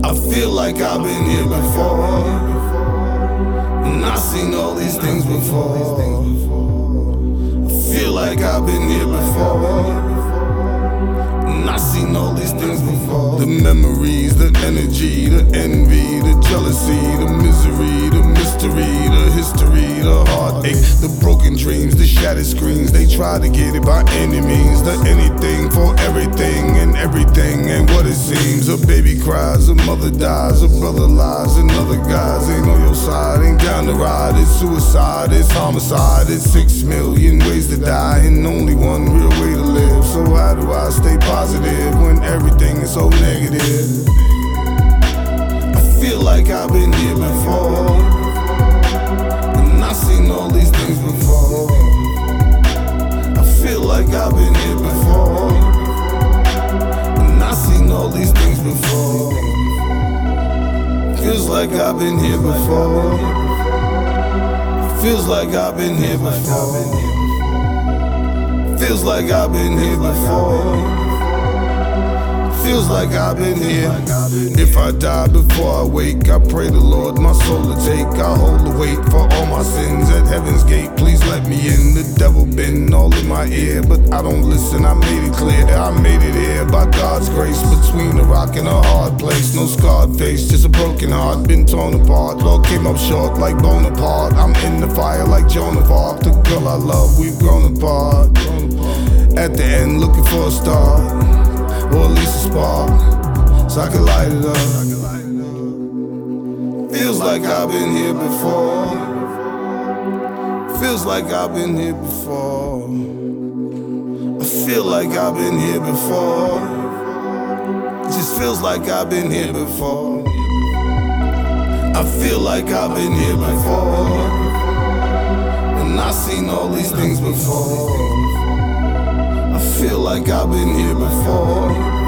I feel like I've been here before, and I've seen all these things before. I feel like I've been here before, and I've seen all these things before. The memories, the energy, the envy, the jealousy, the misery, the mystery, the history, the heartache, the broken dreams, the shattered screens. They try to get it by any means. The anything for everything, and everything ain't what it seems. A baby cries, a mother dies, a brother lies, and other guys ain't on your side, ain't down the ride. It's suicide, it's homicide, it's 6 million ways to die, and only one real way to live. So how do I stay positive when everything is so negative? I feel like I've been here before, and I've seen all these things before. I feel like I've been here before, and I've seen all these things before. Feels like I've been here before. Feels like I've been here before. Feels like I've been here before. Feels like I've been here. If I die before I wake, I pray the Lord my soul to take. I hold the weight for all my sins at heaven's gate. Please let me in. The devil been all in my ear, but I don't listen. I made it clear that I made it here by God's grace. Between a rock and a hard place, no scarred face, just a broken heart, been torn apart. Lord came up short like Bonaparte. I'm in the fire like Joan of Arc. The girl I love, we've grown apart. At the end, looking for a star, or at least a spark, so I can light it up. Feels like I've been here before. Feels like I've been here before. I feel like I've been here before. It just feels like I've been here before. I feel like I've been here before, and I've seen all these things before. I feel like I've been here before.